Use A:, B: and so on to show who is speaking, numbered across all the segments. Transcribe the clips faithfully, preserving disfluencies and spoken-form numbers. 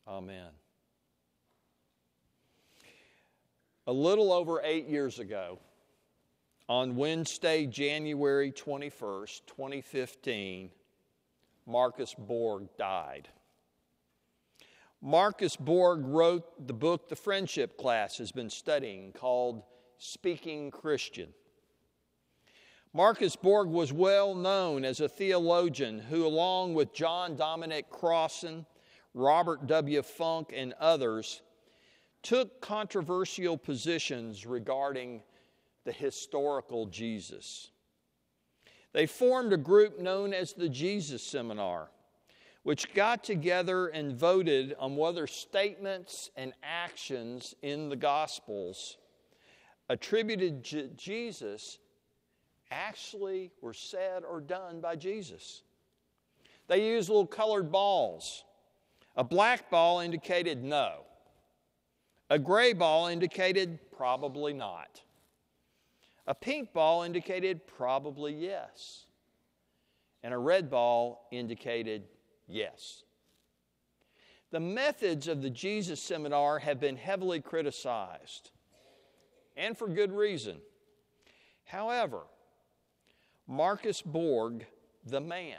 A: Amen. A little over eight years ago, on Wednesday, January twenty-first, twenty fifteen, Marcus Borg died. Marcus Borg wrote the book the Friendship class has been studying called Speaking Christian. Marcus Borg was well known as a theologian who, along with John Dominic Crossan, Robert W. Funk, and others, took controversial positions regarding the historical Jesus. They formed a group known as the Jesus Seminar, which got together and voted on whether statements and actions in the Gospels attributed to Jesus actually were said or done by Jesus. They used little colored balls. A black ball indicated no. A gray ball indicated probably not. A pink ball indicated probably yes. And a red ball indicated yes. The methods of the Jesus Seminar have been heavily criticized, and for good reason. However, Marcus Borg, the man,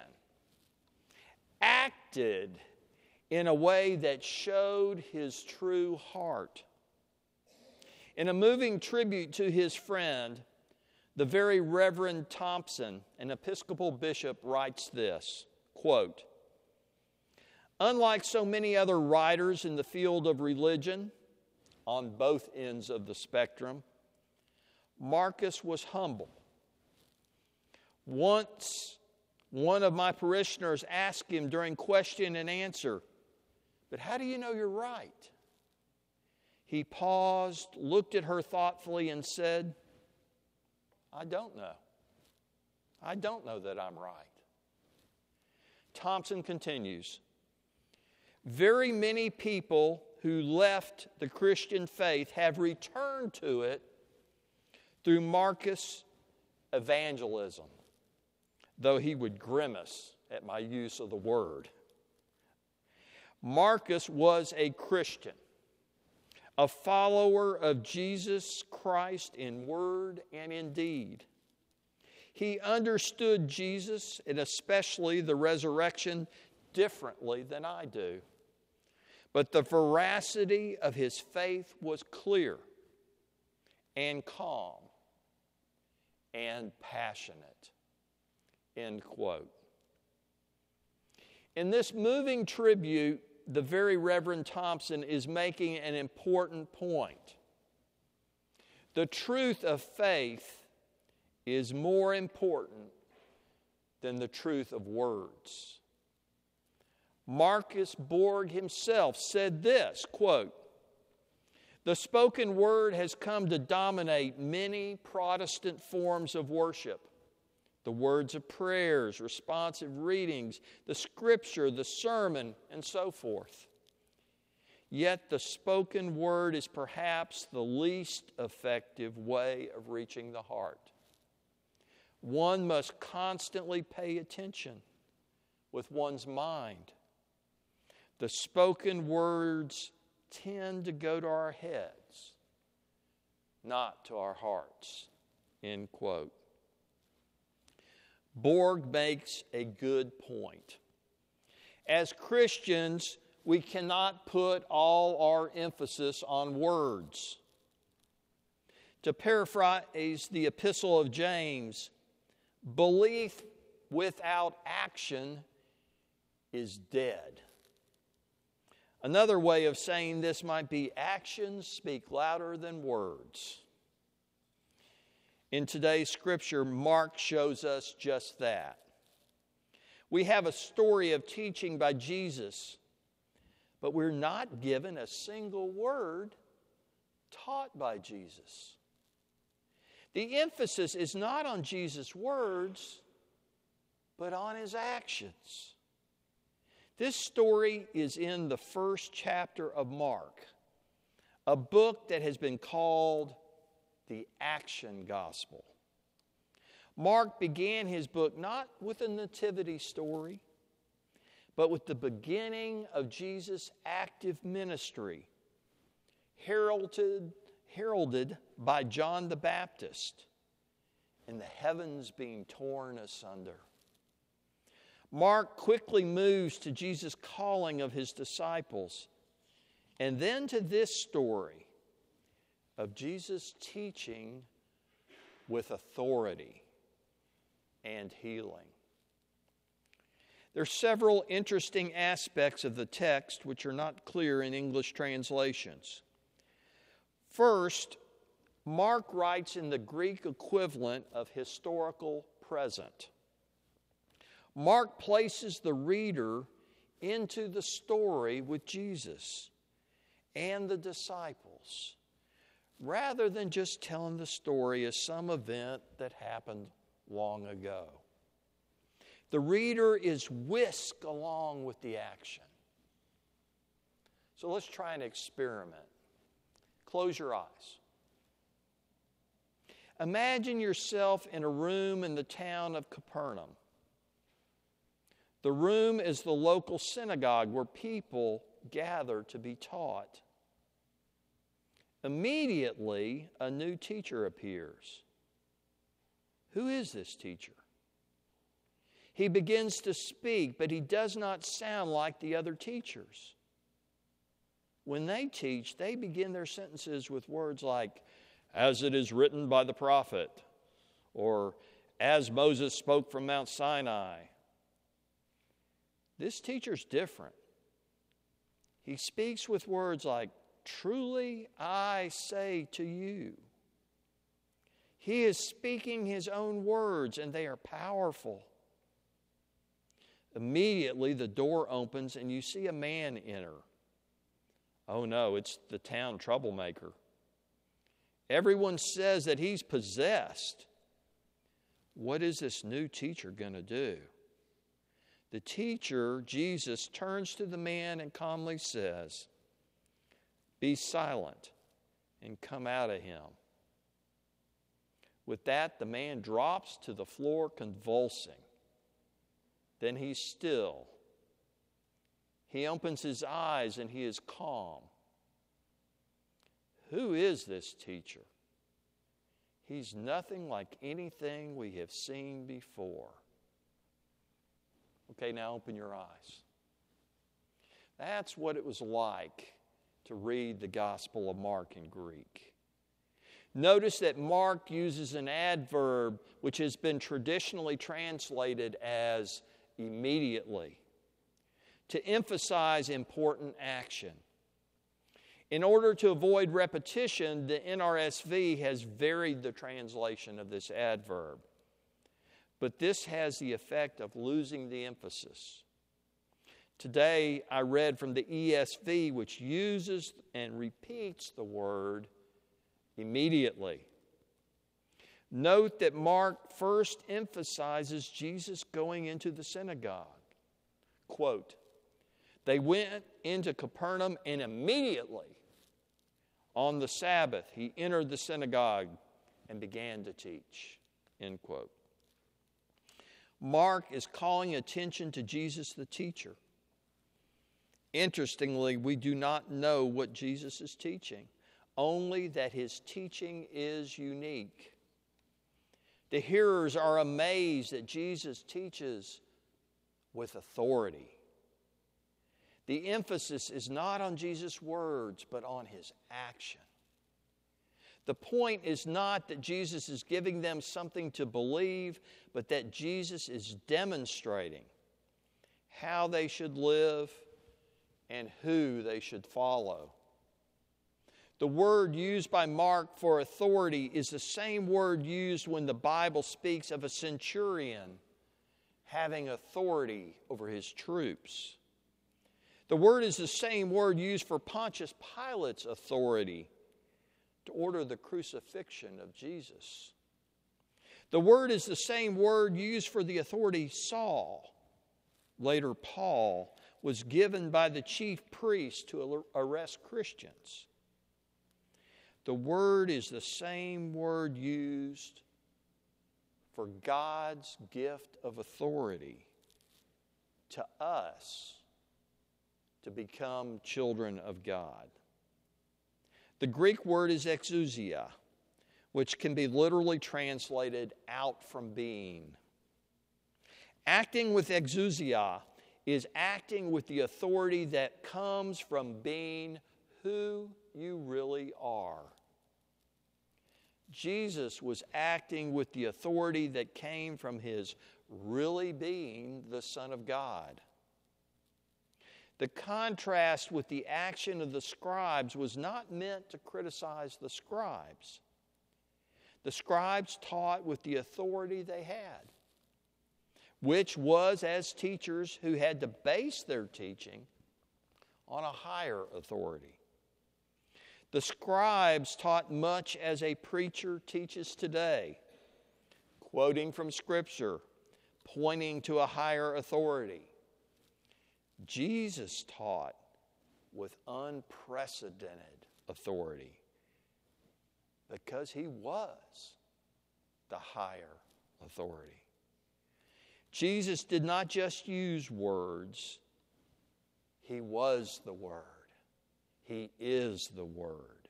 A: acted in a way that showed his true heart. In a moving tribute to his friend, the very Reverend Thompson, an Episcopal bishop, writes this, quote, "Unlike so many other writers in the field of religion, on both ends of the spectrum, Marcus was humble. Once, one of my parishioners asked him during question and answer, 'But how do you know you're right?' He paused, looked at her thoughtfully, and said, 'I don't know. I don't know that I'm right.'" Thompson continues, "Very many people who left the Christian faith have returned to it through Marcus' evangelism, though he would grimace at my use of the word. Marcus was a Christian, a follower of Jesus Christ in word and in deed. He understood Jesus, and especially the resurrection, differently than I do. But the veracity of his faith was clear and calm and passionate." End quote. In this moving tribute, the very Reverend Thompson is making an important point. The truth of faith is more important than the truth of words. Marcus Borg himself said this, quote, "The spoken word has come to dominate many Protestant forms of worship. The words of prayers, responsive readings, the scripture, the sermon, and so forth. Yet the spoken word is perhaps the least effective way of reaching the heart. One must constantly pay attention with one's mind. The spoken words tend to go to our heads, not to our hearts." End quote. Borg makes a good point. As Christians, we cannot put all our emphasis on words. To paraphrase the Epistle of James, belief without action is dead. Another way of saying this might be actions speak louder than words. In today's scripture, Mark shows us just that. We have a story of teaching by Jesus, but we're not given a single word taught by Jesus. The emphasis is not on Jesus' words, but on his actions. This story is in the first chapter of Mark, a book that has been called the Action Gospel. Mark began his book not with a nativity story, but with the beginning of Jesus' active ministry, heralded, heralded by John the Baptist, and the heavens being torn asunder. Mark quickly moves to Jesus' calling of his disciples, and then to this story of Jesus teaching with authority and healing. There are several interesting aspects of the text which are not clear in English translations. First, Mark writes in the Greek equivalent of historical present. Mark places the reader into the story with Jesus and the disciples, rather than just telling the story as some event that happened long ago. The reader is whisked along with the action. So let's try an experiment. Close your eyes. Imagine yourself in a room in the town of Capernaum. The room is the local synagogue where people gather to be taught. Immediately, a new teacher appears. Who is this teacher? He begins to speak, but he does not sound like the other teachers. When they teach, they begin their sentences with words like, "As it is written by the prophet," or "As Moses spoke from Mount Sinai." This teacher's different. He speaks with words like, "Truly I say to you." He is speaking his own words, and they are powerful. Immediately, the door opens, and you see a man enter. Oh no, it's the town troublemaker. Everyone says that he's possessed. What is this new teacher going to do? The teacher, Jesus, turns to the man and calmly says, "Be silent and come out of him." With that, the man drops to the floor convulsing. Then he's still. He opens his eyes and he is calm. Who is this teacher? He's nothing like anything we have seen before. Okay, now open your eyes. That's what it was like to read the Gospel of Mark in Greek. Notice that Mark uses an adverb which has been traditionally translated as immediately to emphasize important action. In order to avoid repetition, the N R S V has varied the translation of this adverb. But this has the effect of losing the emphasis. Today, I read from the E S V, which uses and repeats the word immediately. Note that Mark first emphasizes Jesus going into the synagogue. Quote, "They went into Capernaum, and immediately on the Sabbath he entered the synagogue and began to teach." End quote. Mark is calling attention to Jesus the teacher. Interestingly, we do not know what Jesus is teaching, only that his teaching is unique. The hearers are amazed that Jesus teaches with authority. The emphasis is not on Jesus' words, but on his action. The point is not that Jesus is giving them something to believe, but that Jesus is demonstrating how they should live and who they should follow. The word used by Mark for authority is the same word used when the Bible speaks of a centurion having authority over his troops. The word is the same word used for Pontius Pilate's authority to order the crucifixion of Jesus. The word is the same word used for the authority Saul, later Paul, was given by the chief priest to arrest Christians. The word is the same word used for God's gift of authority to us to become children of God. The Greek word is exousia, which can be literally translated out from being. Acting with exousia is acting with the authority that comes from being who you really are. Jesus was acting with the authority that came from his really being the Son of God. The contrast with the action of the scribes was not meant to criticize the scribes. The scribes taught with the authority they had, which was as teachers who had to base their teaching on a higher authority. The scribes taught much as a preacher teaches today, quoting from Scripture, pointing to a higher authority. Jesus taught with unprecedented authority because he was the higher authority. Jesus did not just use words. He was the Word. He is the Word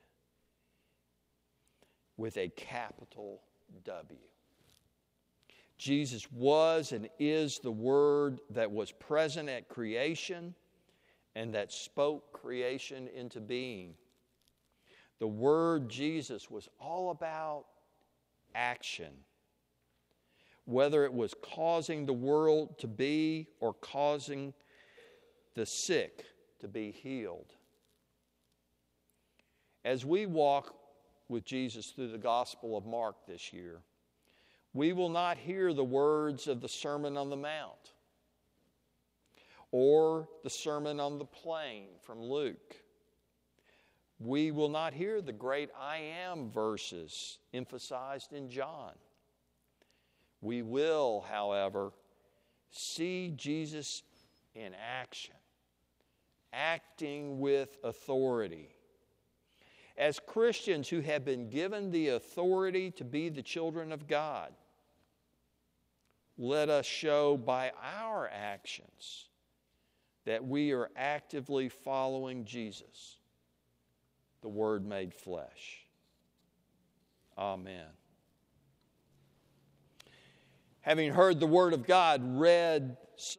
A: with a capital W. Jesus was and is the Word that was present at creation and that spoke creation into being. The Word Jesus was all about action, whether it was causing the world to be or causing the sick to be healed. As we walk with Jesus through the Gospel of Mark this year, we will not hear the words of the Sermon on the Mount or the Sermon on the Plain from Luke. We will not hear the great I am verses emphasized in John. We will, however, see Jesus in action, acting with authority. As Christians who have been given the authority to be the children of God, let us show by our actions that we are actively following Jesus, the Word made flesh. Amen. Having heard the Word of God read